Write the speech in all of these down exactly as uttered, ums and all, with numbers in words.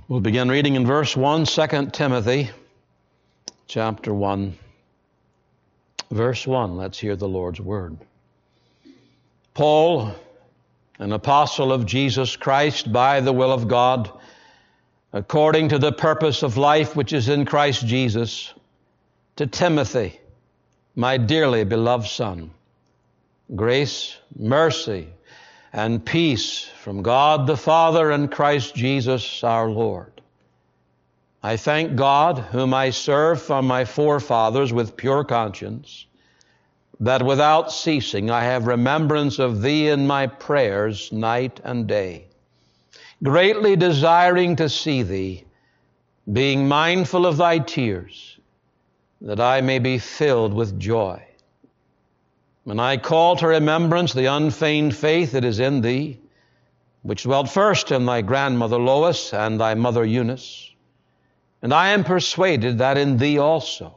We'll begin reading in verse one, Second Timothy chapter one. Verse one, let's hear the Lord's word. Paul, an apostle of Jesus Christ by the will of God, according to the purpose of life which is in Christ Jesus, to Timothy, my dearly beloved son, grace, mercy, and peace from God the Father and Christ Jesus our Lord. I thank God, whom I serve from my forefathers with pure conscience, that without ceasing I have remembrance of thee in my prayers night and day, greatly desiring to see thee, being mindful of thy tears, that I may be filled with joy. When I call to remembrance the unfeigned faith that is in thee, which dwelt first in thy grandmother Lois and thy mother Eunice, and I am persuaded that in thee also.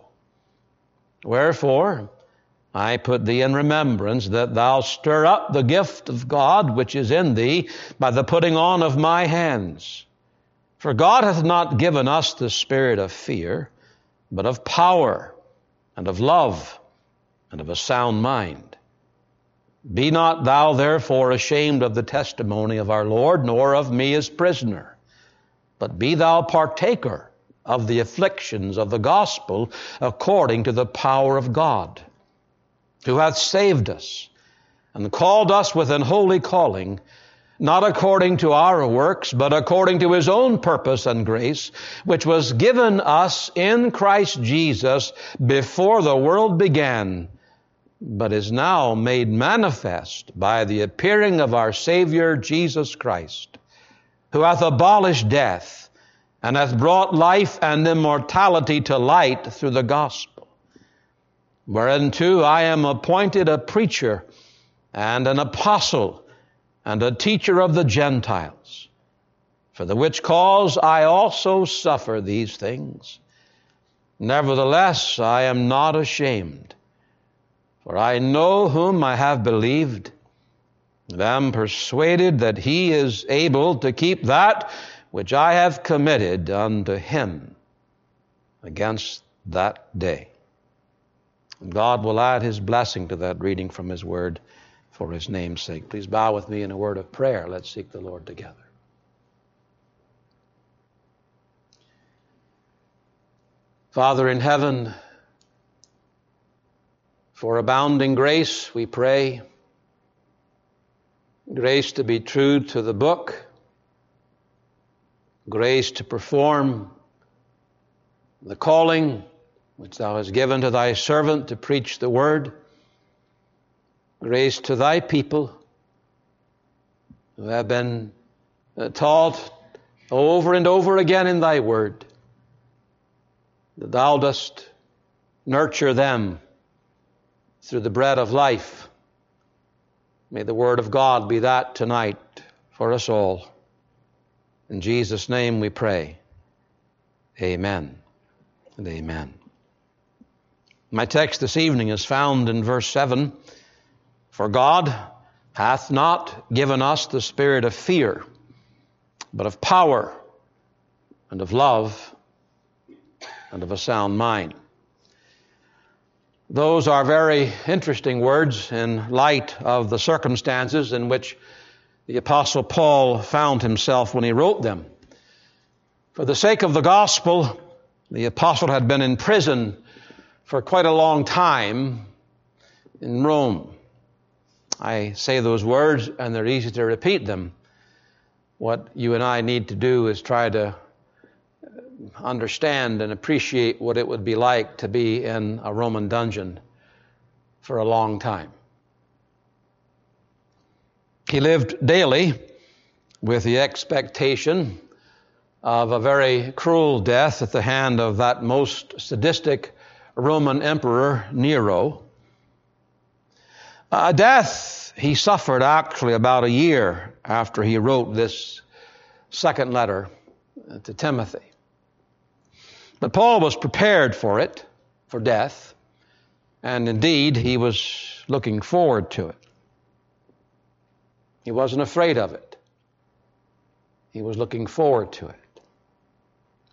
Wherefore, I put thee in remembrance that thou stir up the gift of God which is in thee by the putting on of my hands. For God hath not given us the spirit of fear, but of power and of love and of a sound mind. Be not thou therefore ashamed of the testimony of our Lord, nor of me as prisoner, but be thou partaker of the afflictions of the gospel according to the power of God, who hath saved us and called us with an holy calling, not according to our works, but according to his own purpose and grace, which was given us in Christ Jesus before the world began, but is now made manifest by the appearing of our Savior Jesus Christ, who hath abolished death and hath brought life and immortality to light through the gospel, whereunto I am appointed a preacher and an apostle and a teacher of the Gentiles, for the which cause I also suffer these things. Nevertheless, I am not ashamed, for I know whom I have believed, and am persuaded that he is able to keep that which I have committed unto him against that day. And God will add his blessing to that reading from his word for his name's sake. Please bow with me in a word of prayer. Let's seek the Lord together. Father in heaven, for abounding grace, we pray. Grace to be true to the book. Grace to perform the calling which thou hast given to thy servant to preach the word. Grace to thy people who have been taught over and over again in thy word, that thou dost nurture them through the bread of life. May the word of God be that tonight for us all. In Jesus' name we pray. Amen and amen. My text this evening is found in verse seven. For God hath not given us the spirit of fear, but of power and of love and of a sound mind. Those are very interesting words in light of the circumstances in which the Apostle Paul found himself when he wrote them. For the sake of the gospel, the apostle had been in prison for quite a long time in Rome. I say those words and they're easy to repeat them. What you and I need to do is try to understand and appreciate what it would be like to be in a Roman dungeon for a long time. He lived daily with the expectation of a very cruel death at the hand of that most sadistic Roman emperor, Nero. A death he suffered actually about a year after he wrote this second letter to Timothy. But Paul was prepared for it, for death, and indeed he was looking forward to it. He wasn't afraid of it. He was looking forward to it.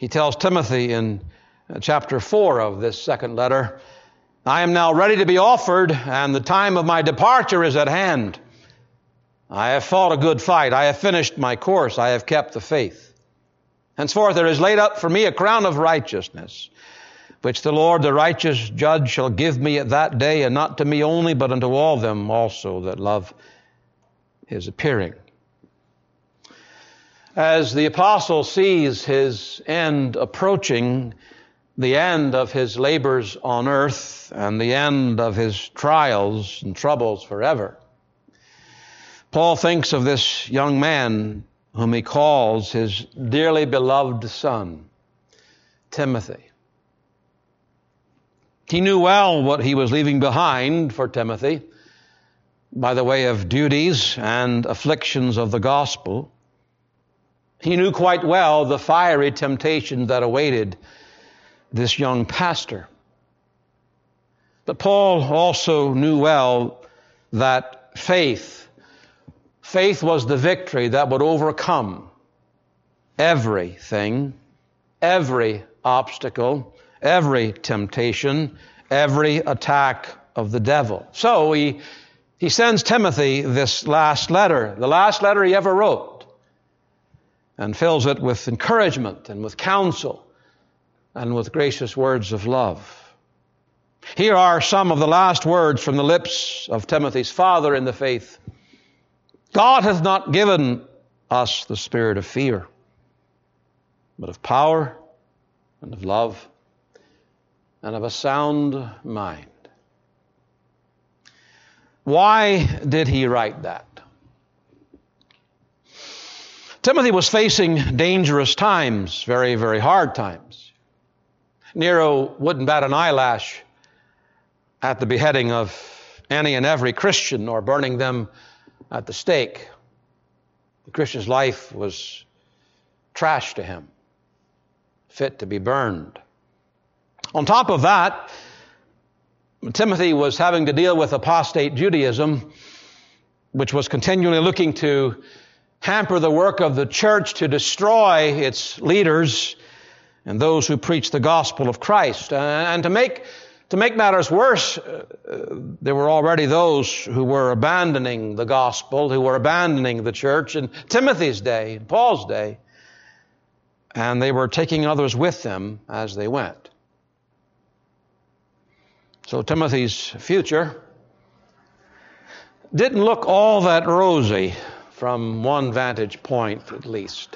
He tells Timothy in chapter four of this second letter, I am now ready to be offered, and the time of my departure is at hand. I have fought a good fight. I have finished my course. I have kept the faith. Henceforth there is laid up for me a crown of righteousness, which the Lord, the righteous judge, shall give me at that day, and not to me only, but unto all them also that love his appearing. As the apostle sees his end approaching, the end of his labors on earth and the end of his trials and troubles forever, Paul thinks of this young man whom he calls his dearly beloved son, Timothy. He knew well what he was leaving behind for Timothy by the way of duties and afflictions of the gospel. He knew quite well the fiery temptation that awaited this young pastor. But Paul also knew well that faith, faith was the victory that would overcome everything, every obstacle, every temptation, every attack of the devil. So he, he sends Timothy this last letter, the last letter he ever wrote, and fills it with encouragement and with counsel and with gracious words of love. Here are some of the last words from the lips of Timothy's father in the faith. God hath not given us the spirit of fear, but of power and of love and of a sound mind. Why did he write that? Timothy was facing dangerous times, very, very hard times. Nero wouldn't bat an eyelash at the beheading of any and every Christian or burning them at the stake. The Christian's life was trash to him, fit to be burned. On top of that, Timothy was having to deal with apostate Judaism, which was continually looking to hamper the work of the church, to destroy its leaders and those who preach the gospel of Christ. And to make to make matters worse, uh, there were already those who were abandoning the gospel, who were abandoning the church in Timothy's day, in Paul's day, and they were taking others with them as they went. So Timothy's future didn't look all that rosy from one vantage point, at least.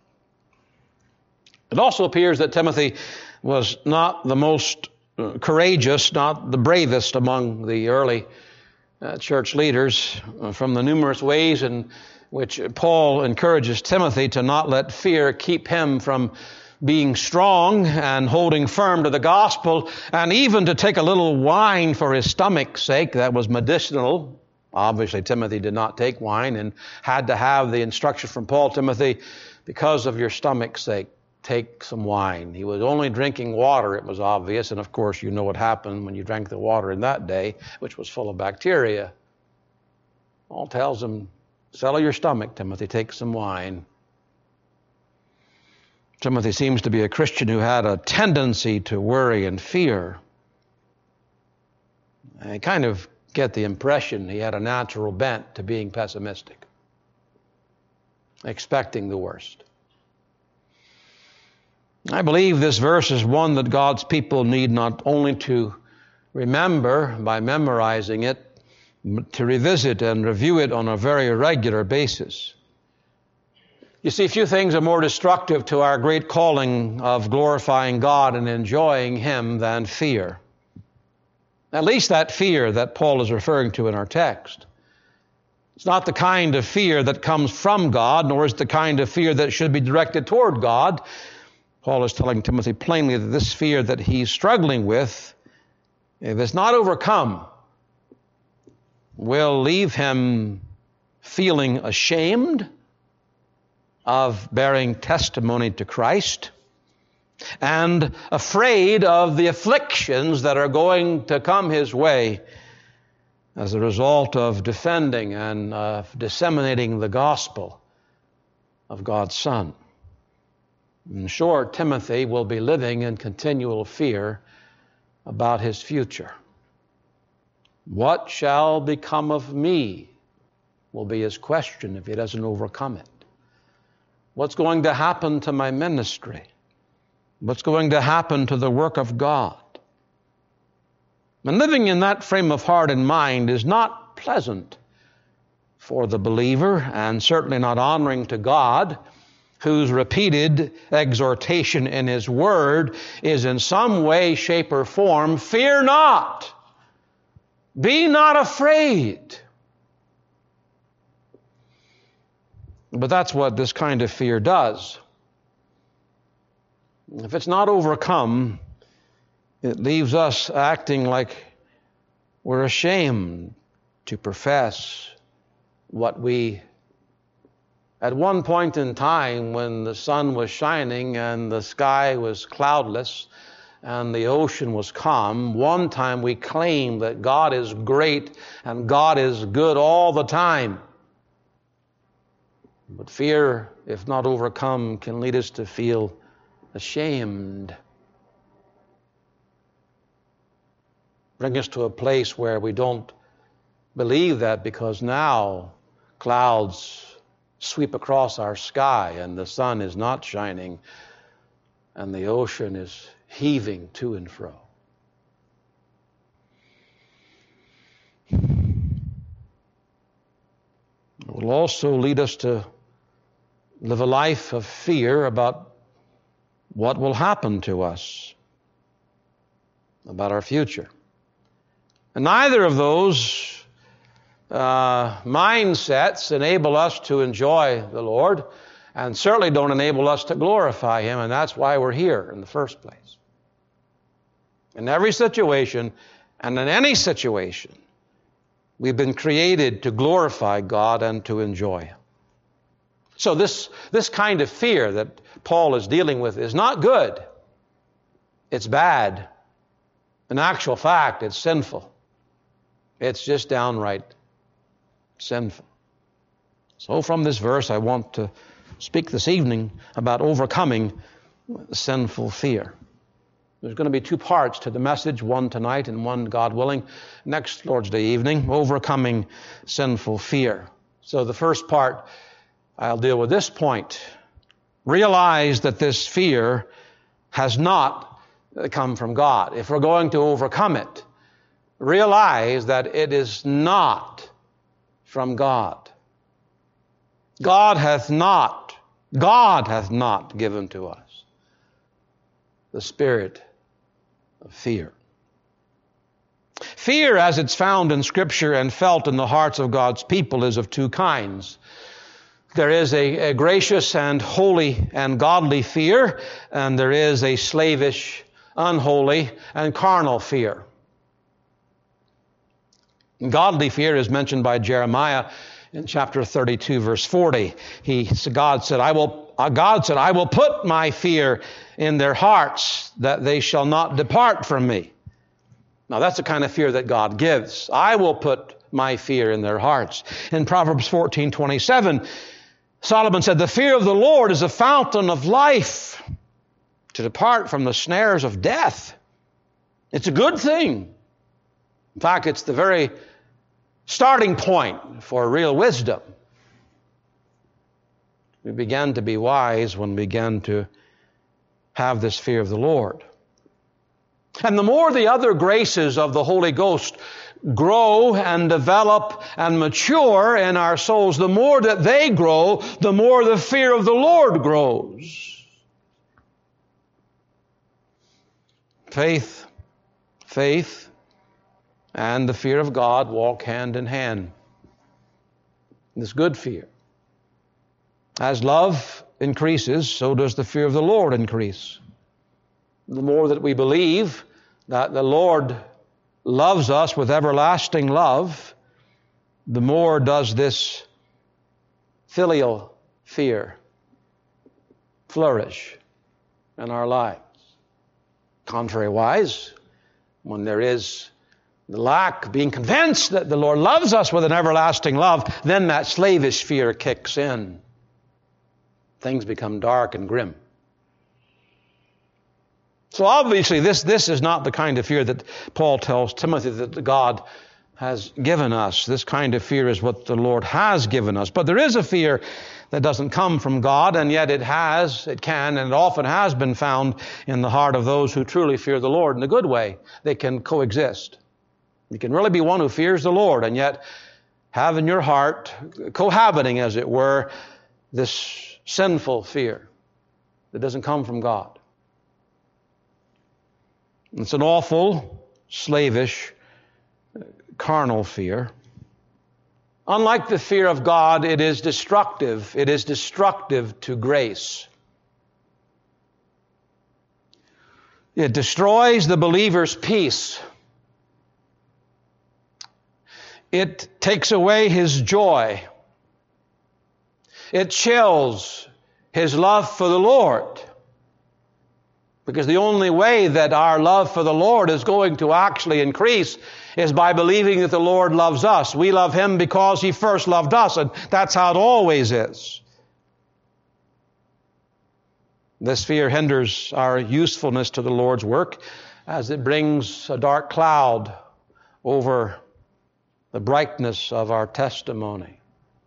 It also appears that Timothy was not the most uh, courageous, not the bravest among the early uh, church leaders, uh, from the numerous ways in which Paul encourages Timothy to not let fear keep him from being strong and holding firm to the gospel, and even to take a little wine for his stomach's sake. That was medicinal. Obviously, Timothy did not take wine and had to have the instruction from Paul, Timothy, because of your stomach's sake, take some wine. He was only drinking water, it was obvious, and of course you know what happened when you drank the water in that day, which was full of bacteria. Paul tells him, settle your stomach, Timothy, take some wine. Timothy seems to be a Christian who had a tendency to worry and fear. I kind of get the impression he had a natural bent to being pessimistic, expecting the worst. I believe this verse is one that God's people need not only to remember by memorizing it, but to revisit and review it on a very regular basis. You see, few things are more destructive to our great calling of glorifying God and enjoying Him than fear. At least that fear that Paul is referring to in our text. It's not the kind of fear that comes from God, nor is it the kind of fear that should be directed toward God. Paul is telling Timothy plainly that this fear that he's struggling with, if it's not overcome, will leave him feeling ashamed of bearing testimony to Christ, and afraid of the afflictions that are going to come his way as a result of defending and uh, disseminating the gospel of God's Son. In short, Timothy will be living in continual fear about his future. What shall become of me will be his question if he doesn't overcome it. What's going to happen to my ministry? What's going to happen to the work of God? And living in that frame of heart and mind is not pleasant for the believer, and certainly not honoring to God, whose repeated exhortation in His Word is in some way, shape, or form, fear not. Be not afraid. But that's what this kind of fear does. If it's not overcome, it leaves us acting like we're ashamed to profess what we, at one point in time when the sun was shining and the sky was cloudless and the ocean was calm, one time we claimed that God is great and God is good all the time. But fear, if not overcome, can lead us to feel ashamed. Bring us to a place where we don't believe that, because now clouds sweep across our sky and the sun is not shining and the ocean is heaving to and fro. It will also lead us to live a life of fear about what will happen to us, about our future. And neither of those uh, mindsets enable us to enjoy the Lord, and certainly don't enable us to glorify Him, and that's why we're here in the first place. In every situation, and in any situation, we've been created to glorify God and to enjoy Him. So this, this kind of fear that Paul is dealing with is not good. It's bad. In actual fact, it's sinful. It's just downright sinful. So from this verse, I want to speak this evening about overcoming sinful fear. There's going to be two parts to the message, one tonight and one, God willing, next Lord's Day evening, overcoming sinful fear. So the first part, I'll deal with this point. Realize that this fear has not come from God. If we're going to overcome it, realize that it is not from God. God hath not, God hath not given to us the spirit of fear. Fear, as it's found in Scripture and felt in the hearts of God's people, is of two kinds. There is a, a gracious and holy and godly fear, and there is a slavish, unholy, and carnal fear. Godly fear is mentioned by Jeremiah in chapter thirty-two, verse forty. He, God said, I will, God said, I will put my fear in their hearts, that they shall not depart from me. Now that's the kind of fear that God gives. I will put my fear in their hearts. In Proverbs fourteen twenty-seven, Solomon said, the fear of the Lord is a fountain of life, to depart from the snares of death. It's a good thing. In fact, it's the very starting point for real wisdom. We began to be wise when we began to have this fear of the Lord. And the more the other graces of the Holy Ghost grow and develop and mature in our souls, the more that they grow, the more the fear of the Lord grows. Faith, faith, and the fear of God walk hand in hand. This good fear. As love increases, so does the fear of the Lord increase. The more that we believe that the Lord loves us with everlasting love, the more does this filial fear flourish in our lives. Contrariwise, when there is the lack, being convinced that the Lord loves us with an everlasting love, then that slavish fear kicks in. Things become dark and grim. So obviously this, this is not the kind of fear that Paul tells Timothy that God has given us. This kind of fear is what the Lord has given us. But there is a fear that doesn't come from God, and yet it has, it can, and it often has been found in the heart of those who truly fear the Lord in a good way. They can coexist. You can really be one who fears the Lord and yet have in your heart, cohabiting as it were, this sinful fear that doesn't come from God. It's an awful, slavish, carnal fear. Unlike the fear of God, it is destructive. It is destructive to grace. It destroys the believer's peace. It takes away his joy. It chills his love for the Lord. Because the only way that our love for the Lord is going to actually increase is by believing that the Lord loves us. We love Him because He first loved us, and that's how it always is. This fear hinders our usefulness to the Lord's work as it brings a dark cloud over the brightness of our testimony.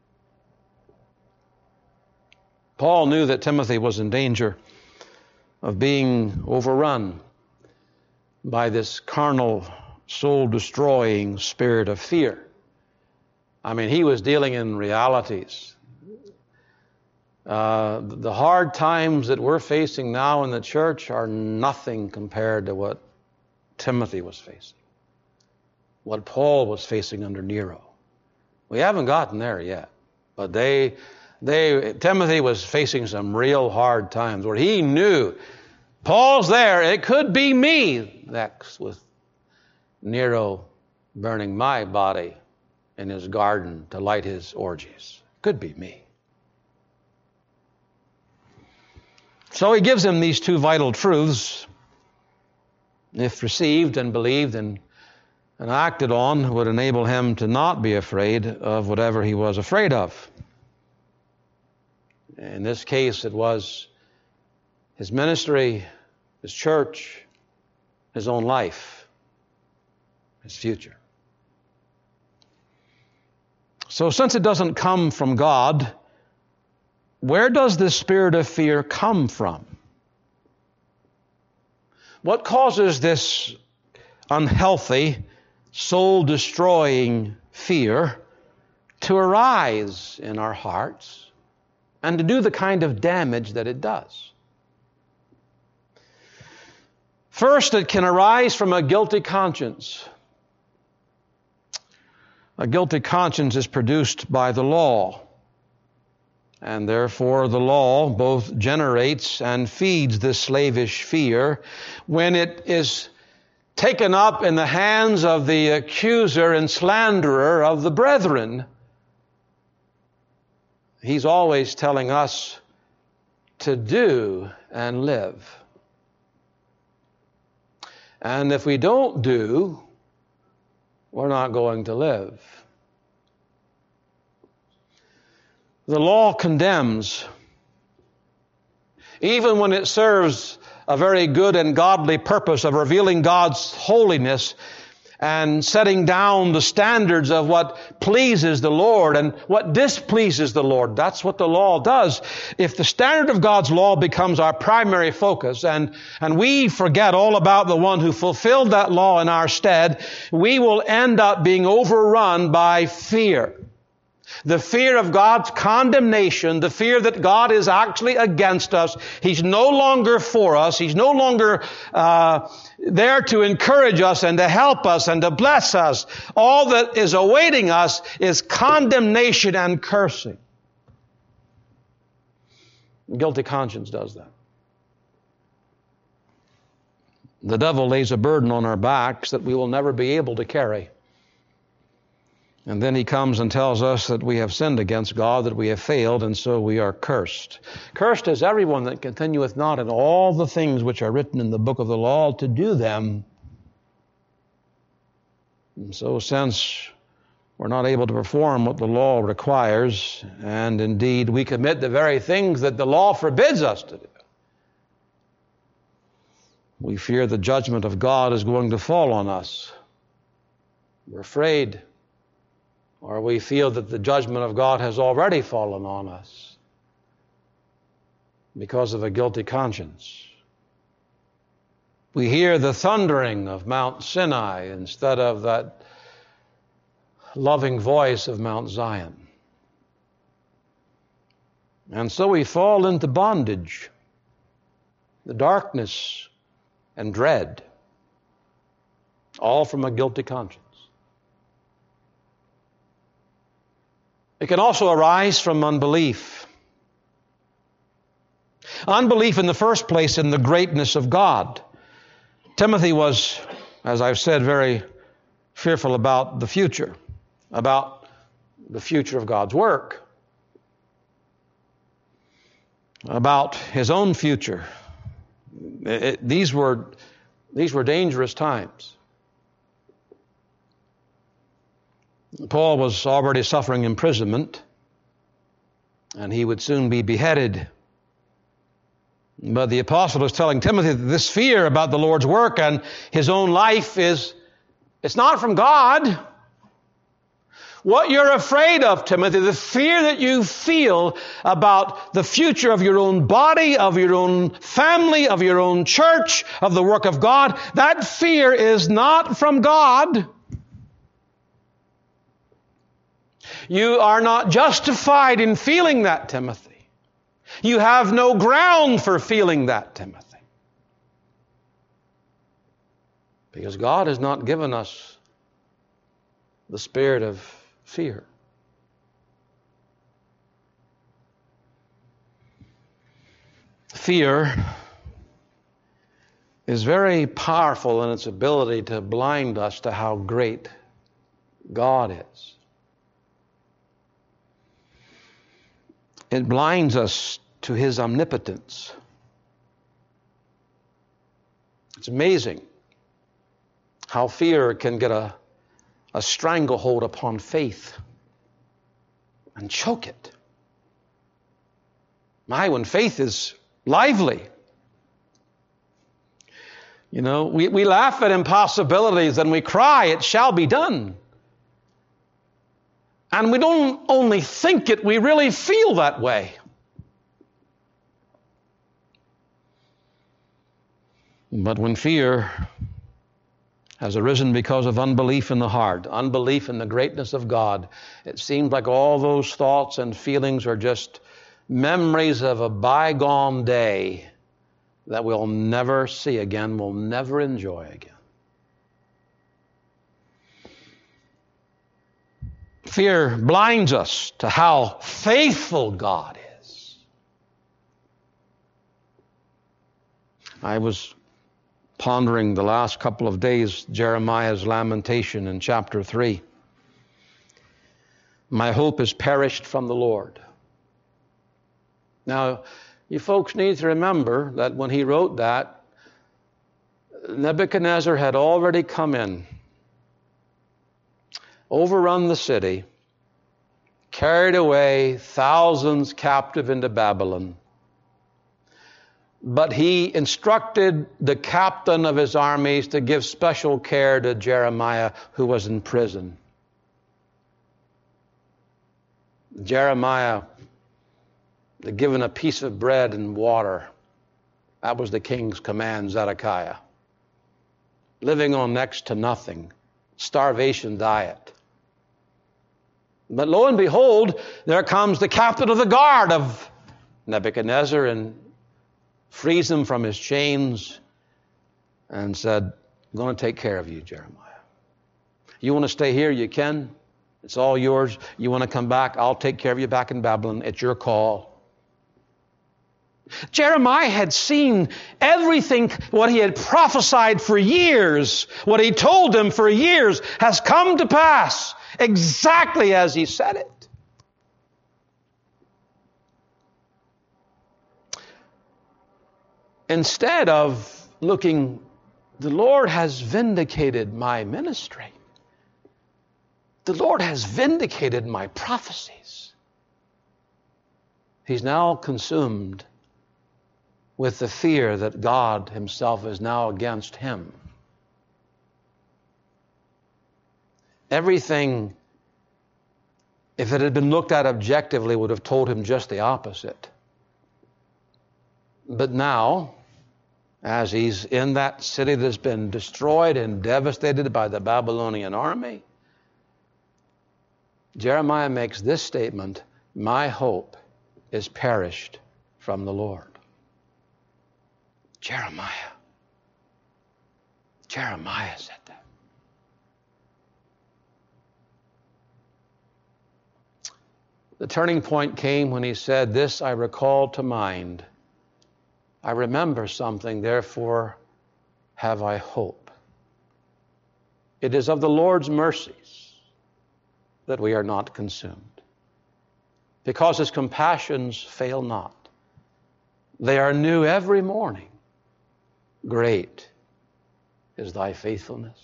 Paul knew that Timothy was in danger of being overrun by this carnal, soul-destroying spirit of fear. I mean, he was dealing in realities. Uh, the hard times that we're facing now in the church are nothing compared to what Timothy was facing, what Paul was facing under Nero. We haven't gotten there yet, but they, they, Timothy was facing some real hard times where he knew, Paul's there, it could be me next with Nero burning my body in his garden to light his orgies. Could be me. So he gives him these two vital truths. If received and believed and, and acted on, would enable him to not be afraid of whatever he was afraid of. In this case, it was his ministry, his church, his own life, his future. So since it doesn't come from God, where does this spirit of fear come from? What causes this unhealthy, soul-destroying fear to arise in our hearts and to do the kind of damage that it does? First, it can arise from a guilty conscience. A guilty conscience is produced by the law, and therefore the law both generates and feeds this slavish fear when it is taken up in the hands of the accuser and slanderer of the brethren. He's always telling us to do and live. And if we don't do, we're not going to live. The law condemns, even when it serves a very good and godly purpose of revealing God's holiness and setting down the standards of what pleases the Lord and what displeases the Lord. That's what the law does. If the standard of God's law becomes our primary focus and, and we forget all about the one who fulfilled that law in our stead, we will end up being overrun by fear. The fear of God's condemnation, the fear that God is actually against us. He's no longer for us. He's no longer uh, there to encourage us and to help us and to bless us. All that is awaiting us is condemnation and cursing. Guilty conscience does that. The devil lays a burden on our backs that we will never be able to carry. And then he comes and tells us that we have sinned against God, that we have failed, and so we are cursed. Cursed is everyone that continueth not in all the things which are written in the book of the law to do them. And so since we're not able to perform what the law requires, and indeed we commit the very things that the law forbids us to do, We fear the judgment of God is going to fall on us. We're afraid, or we feel that the judgment of God has already fallen on us because of a guilty conscience. We hear the thundering of Mount Sinai instead of that loving voice of Mount Zion. And so we fall into bondage, the darkness and dread, all from a guilty conscience. It can also arise from unbelief. Unbelief in the first place in the greatness of God. Timothy was, as I've said, very fearful about the future, about the future of God's work, about his own future. It, these were, these were dangerous times. Paul was already suffering imprisonment, and he would soon be beheaded. But the apostle is telling Timothy that this fear about the Lord's work and his own life is, it's not from God. What you're afraid of, Timothy, the fear that you feel about the future of your own body, of your own family, of your own church, of the work of God, that fear is not from God. You are not justified in feeling that, Timothy. You have no ground for feeling that, Timothy. Because God has not given us the spirit of fear. Fear is very powerful in its ability to blind us to how great God is. It blinds us to His omnipotence. It's amazing how fear can get a, a stranglehold upon faith and choke it. My, when faith is lively, you know, we, we laugh at impossibilities and we cry, "It shall be done." And we don't only think it, we really feel that way. But when fear has arisen because of unbelief in the heart, unbelief in the greatness of God, it seems like all those thoughts and feelings are just memories of a bygone day that we'll never see again, we'll never enjoy again. Fear blinds us to how faithful God is. I was pondering the last couple of days Jeremiah's lamentation in chapter three. My hope is perished from the Lord. Now, you folks need to remember that when he wrote that, Nebuchadnezzar had already come in, overrun the city, carried away thousands captive into Babylon. But he instructed the captain of his armies to give special care to Jeremiah, who was in prison. Jeremiah, given a piece of bread and water. That was the king's command, Zedekiah. Living on next to nothing. Starvation diet. But lo and behold, there comes the captain of the guard of Nebuchadnezzar and frees him from his chains and said, "I'm going to take care of you, Jeremiah. You want to stay here? You can. It's all yours. You want to come back? I'll take care of you back in Babylon. It's your call." Jeremiah had seen everything, what he had prophesied for years, what he told them for years, has come to pass exactly as he said it. Instead of looking, the Lord has vindicated my ministry. The Lord has vindicated my prophecies. He's now consumed with the fear that God himself is now against him. Everything, if it had been looked at objectively, would have told him just the opposite. But now, as he's in that city that's been destroyed and devastated by the Babylonian army, Jeremiah makes this statement: my hope is perished from the Lord. Jeremiah. Jeremiah said that. The turning point came when he said, this I recall to mind. I remember something, therefore have I hope. It is of the Lord's mercies that we are not consumed, because his compassions fail not. They are new every morning. Great is thy faithfulness.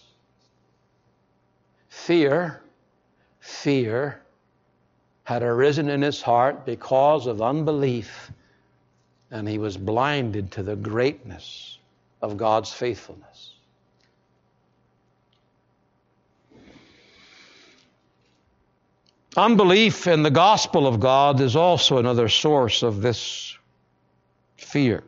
Fear, fear had arisen in his heart because of unbelief, and he was blinded to the greatness of God's faithfulness. Unbelief in the gospel of God is also another source of this fear.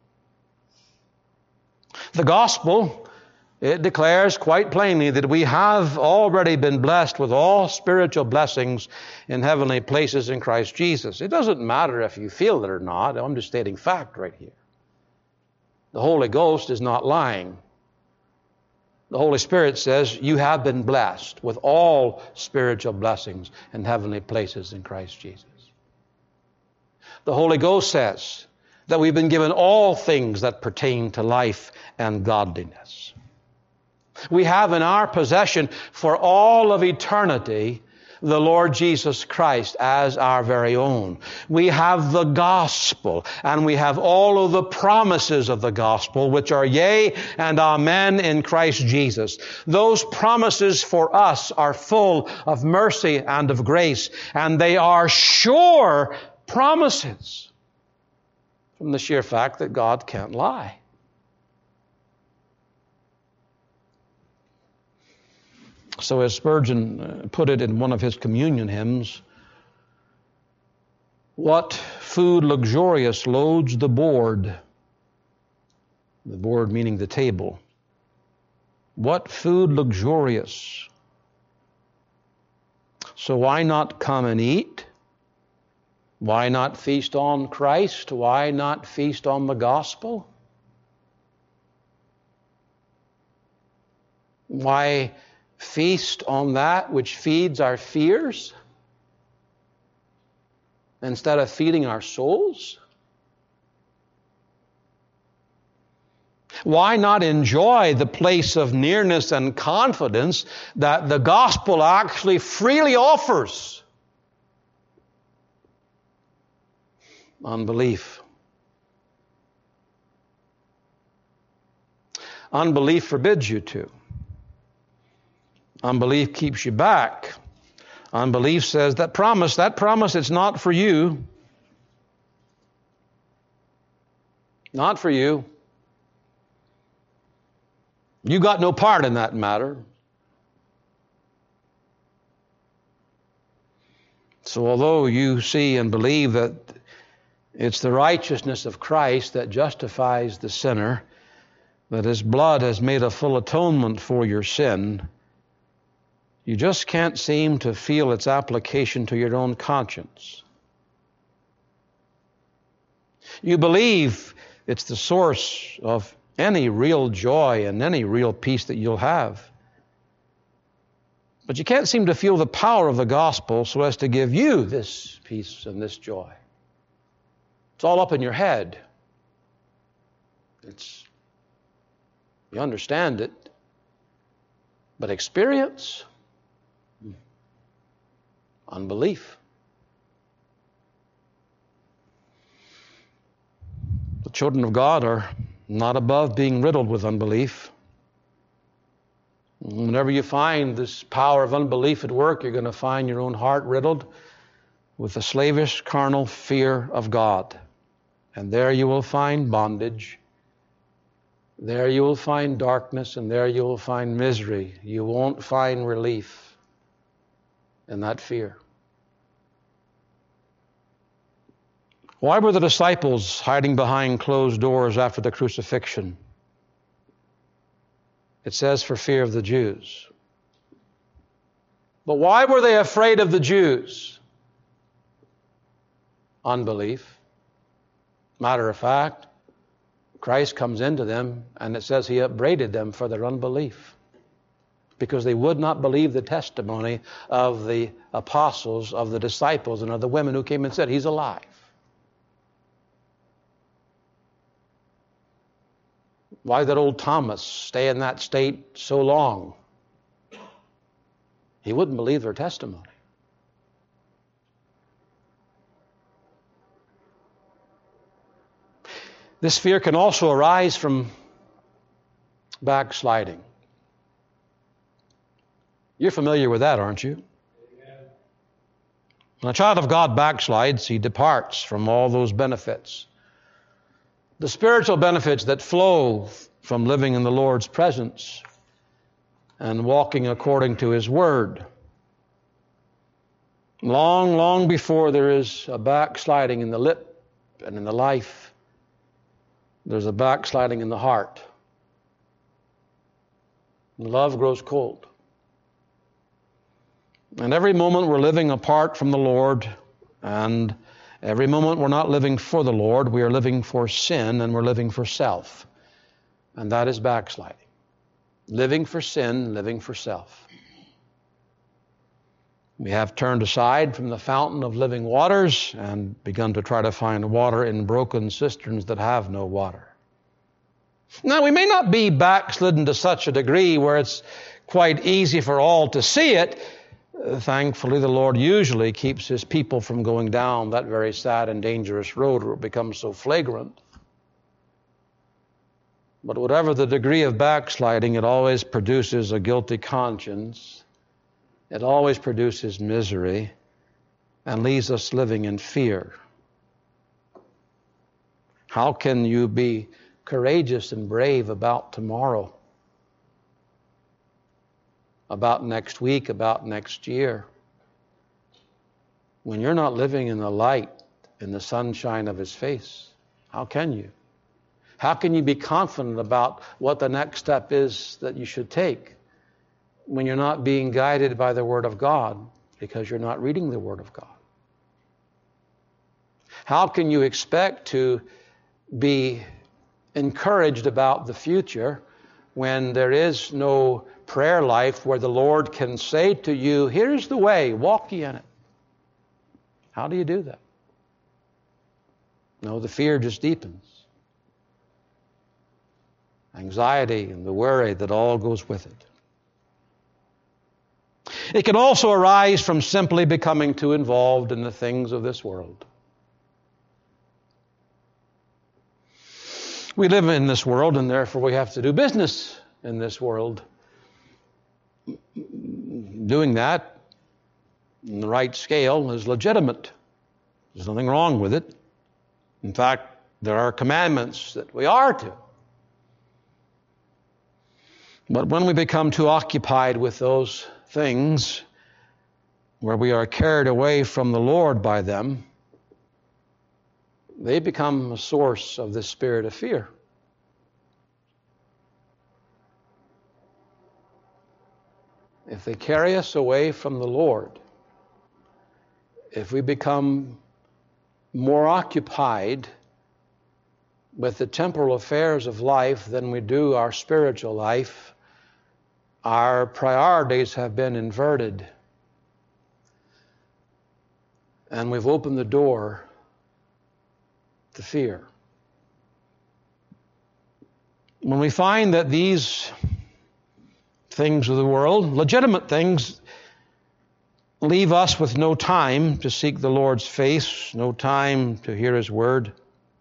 The gospel, it declares quite plainly that we have already been blessed with all spiritual blessings in heavenly places in Christ Jesus. It doesn't matter if you feel it or not. I'm just stating fact right here. The Holy Ghost is not lying. The Holy Spirit says you have been blessed with all spiritual blessings in heavenly places in Christ Jesus. The Holy Ghost says that we've been given all things that pertain to life and godliness. We have in our possession for all of eternity the Lord Jesus Christ as our very own. We have the gospel, and we have all of the promises of the gospel, which are yea and amen in Christ Jesus. Those promises for us are full of mercy and of grace, and they are sure promises from the sheer fact that God can't lie. So as Spurgeon put it in one of his communion hymns, what food luxurious loads the board? The board meaning the table. What food luxurious? So why not come and eat? Why not feast on Christ? Why not feast on the gospel? Why feast on that which feeds our fears instead of feeding our souls? Why not enjoy the place of nearness and confidence that the gospel actually freely offers? Unbelief. Unbelief forbids you to. Unbelief keeps you back. Unbelief says that promise, that promise, it's not for you. Not for you. You got no part in that matter. So although you see and believe that it's the righteousness of Christ that justifies the sinner, that his blood has made a full atonement for your sin, you just can't seem to feel its application to your own conscience. You believe it's the source of any real joy and any real peace that you'll have. But you can't seem to feel the power of the gospel so as to give you this peace and this joy. It's all up in your head. It's, you understand it, but experience, unbelief. The children of God are not above being riddled with unbelief. Whenever you find this power of unbelief at work, you're going to find your own heart riddled with the slavish, carnal fear of God. And there you will find bondage. There you will find darkness, and there you will find misery. You won't find relief in that fear. Why were the disciples hiding behind closed doors after the crucifixion? It says for fear of the Jews. But why were they afraid of the Jews? Unbelief. Matter of fact, Christ comes into them, and it says he upbraided them for their unbelief, because they would not believe the testimony of the apostles, of the disciples, and of the women who came and said, he's alive. Why did old Thomas stay in that state so long? He wouldn't believe their testimony. This fear can also arise from backsliding. You're familiar with that, aren't you? Amen. When a child of God backslides, he departs from all those benefits. The spiritual benefits that flow from living in the Lord's presence and walking according to His Word. Long, long before there is a backsliding in the lip and in the life, there's a backsliding in the heart. And love grows cold. And every moment we're living apart from the Lord, and every moment we're not living for the Lord, we are living for sin and we're living for self. And that is backsliding. Living for sin, living for self. We have turned aside from the fountain of living waters and begun to try to find water in broken cisterns that have no water. Now, we may not be backslidden to such a degree where it's quite easy for all to see it. Thankfully, the Lord usually keeps His people from going down that very sad and dangerous road where it becomes so flagrant. But whatever the degree of backsliding, it always produces a guilty conscience. It always produces misery and leaves us living in fear. How can you be courageous and brave about tomorrow, about next week, about next year, when you're not living in the light, in the sunshine of His face? How can you? How can you be confident about what the next step is that you should take when you're not being guided by the Word of God because you're not reading the Word of God? How can you expect to be encouraged about the future when there is no prayer life where the Lord can say to you, here's the way, walk ye in it? How do you do that? No, the fear just deepens. Anxiety and the worry that all goes with it. It can also arise from simply becoming too involved in the things of this world. We live in this world, and therefore we have to do business in this world. Doing that in the right scale is legitimate. There's nothing wrong with it. In fact, there are commandments that we are to. But when we become too occupied with those things, where we are carried away from the Lord by them, they become a source of this spirit of fear. If they carry us away from the Lord, if we become more occupied with the temporal affairs of life than we do our spiritual life, our priorities have been inverted, and we've opened the door to fear. When we find that these things of the world, legitimate things, leave us with no time to seek the Lord's face, no time to hear His Word,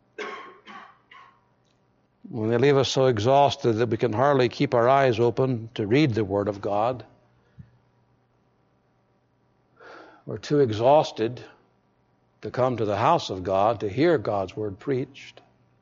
when they leave us so exhausted that we can hardly keep our eyes open to read the Word of God, we're too exhausted to come to the house of God to hear God's word preached.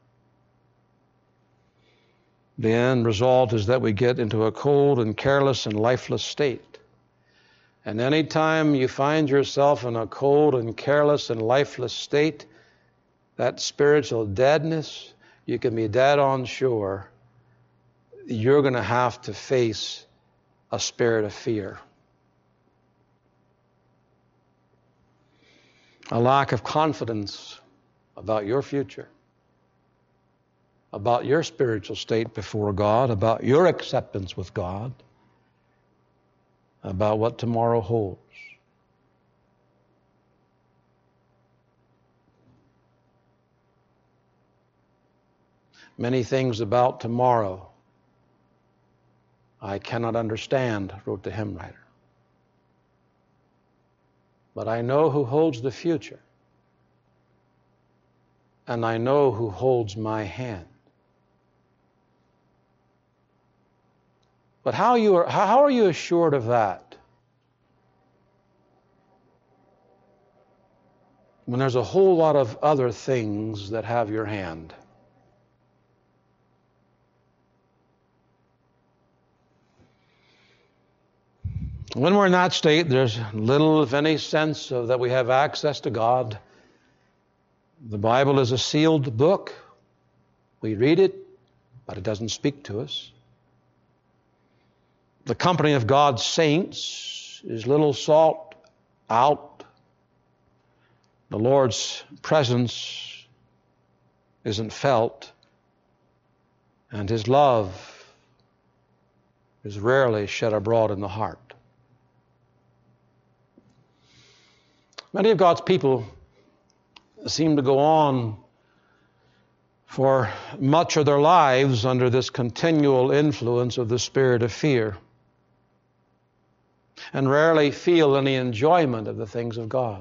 The end result is that we get into a cold and careless and lifeless state. And any time you find yourself in a cold and careless and lifeless state, that spiritual deadness, you can be dead on sure, you're going to have to face a spirit of fear. A lack of confidence about your future, about your spiritual state before God, about your acceptance with God, about what tomorrow holds. Many things about tomorrow I cannot understand, wrote the hymn writer. But I know who holds the future, and I know who holds my hand. But how, you are, how are you assured of that when there's a whole lot of other things that have your hand? When we're in that state, there's little, if any, sense of that we have access to God. The Bible is a sealed book. We read it, but it doesn't speak to us. The company of God's saints is little sought out. The Lord's presence isn't felt, and His love is rarely shed abroad in the heart. Many of God's people seem to go on for much of their lives under this continual influence of the spirit of fear, and rarely feel any enjoyment of the things of God.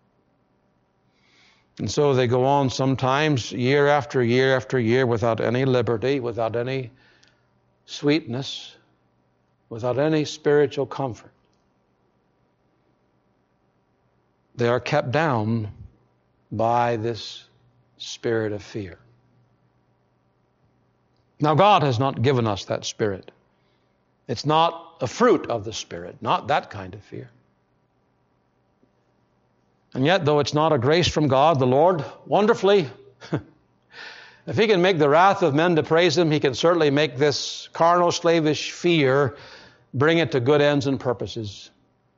And so they go on sometimes year after year after year without any liberty, without any sweetness, without any spiritual comfort. They are kept down by this spirit of fear. Now, God has not given us that spirit. It's not a fruit of the Spirit, not that kind of fear. And yet, though it's not a grace from God, the Lord, wonderfully, if He can make the wrath of men to praise Him, He can certainly make this carnal, slavish fear bring it to good ends and purposes.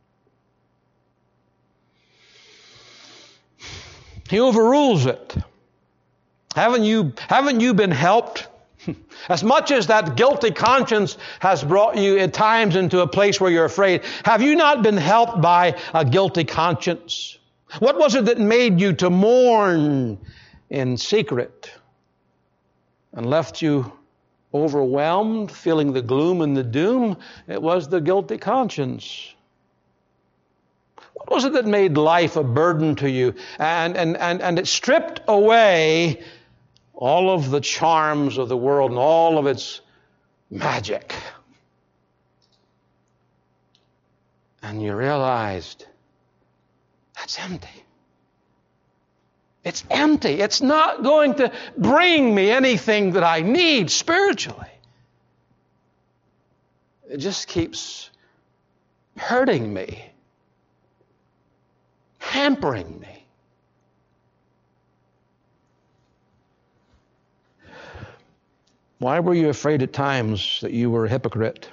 He overrules it. Haven't you, haven't you been helped? As much as that guilty conscience has brought you at times into a place where you're afraid, have you not been helped by a guilty conscience? What was it that made you to mourn in secret and left you overwhelmed, feeling the gloom and the doom? It was the guilty conscience. What was it that made life a burden to you? And, and, and, and it stripped away all of the charms of the world and all of its magic. And you realized, that's empty. It's empty. It's not going to bring me anything that I need spiritually. It just keeps hurting me, hampering me. Why were you afraid at times that you were a hypocrite?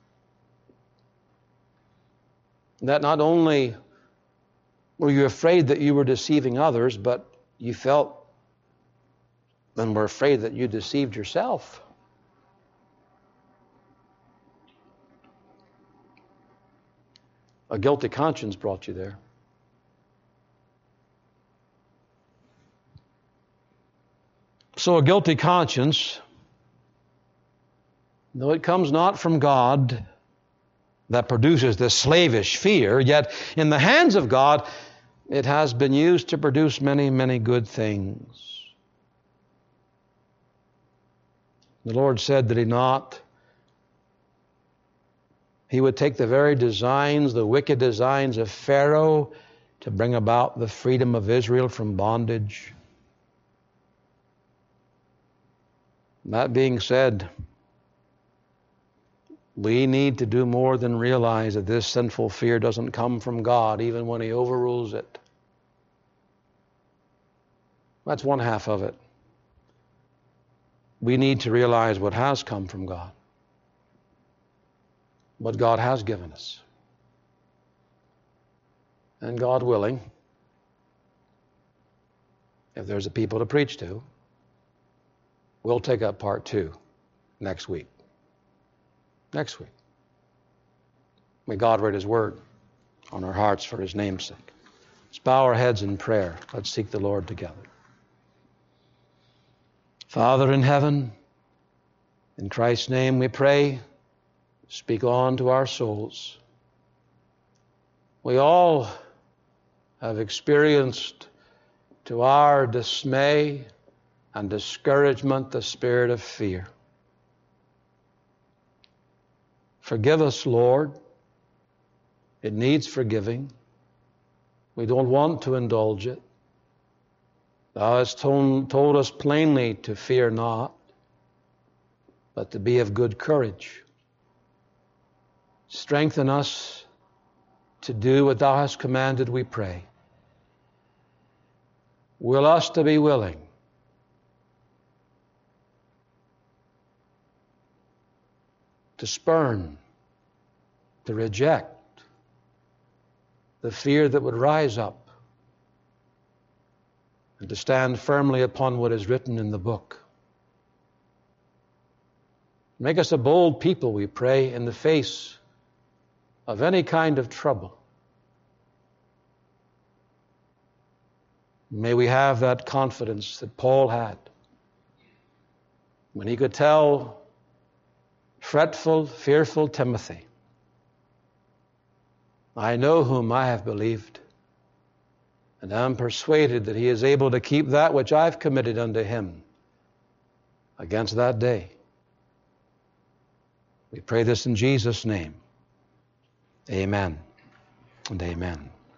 That not only were you afraid that you were deceiving others, but you felt and were afraid that you deceived yourself. A guilty conscience brought you there. So a guilty conscience, though it comes not from God, that produces this slavish fear, yet in the hands of God, it has been used to produce many, many good things. The Lord said that He not, He would take the very designs, the wicked designs of Pharaoh, to bring about the freedom of Israel from bondage. That being said, we need to do more than realize that this sinful fear doesn't come from God, even when He overrules it. That's one half of it. We need to realize what has come from God, what God has given us. And God willing, if there's a people to preach to, we'll take up part two next week. Next week. May God write His word on our hearts for His name's sake. Let's bow our heads in prayer. Let's seek the Lord together. Father in heaven, in Christ's name we pray, speak on to our souls. We all have experienced to our dismay and discouragement the spirit of fear. Forgive us, Lord. It needs forgiving. We don't want to indulge it. Thou hast told, told us plainly to fear not, but to be of good courage. Strengthen us to do what Thou hast commanded, we pray. Will us to be willing. To spurn, to reject the fear that would rise up, and to stand firmly upon what is written in the book. Make us a bold people, we pray, in the face of any kind of trouble. May we have that confidence that Paul had when he could tell fretful, fearful Timothy, I know whom I have believed, and am persuaded that he is able to keep that which I've committed unto him against that day. We pray this in Jesus' name. Amen and amen.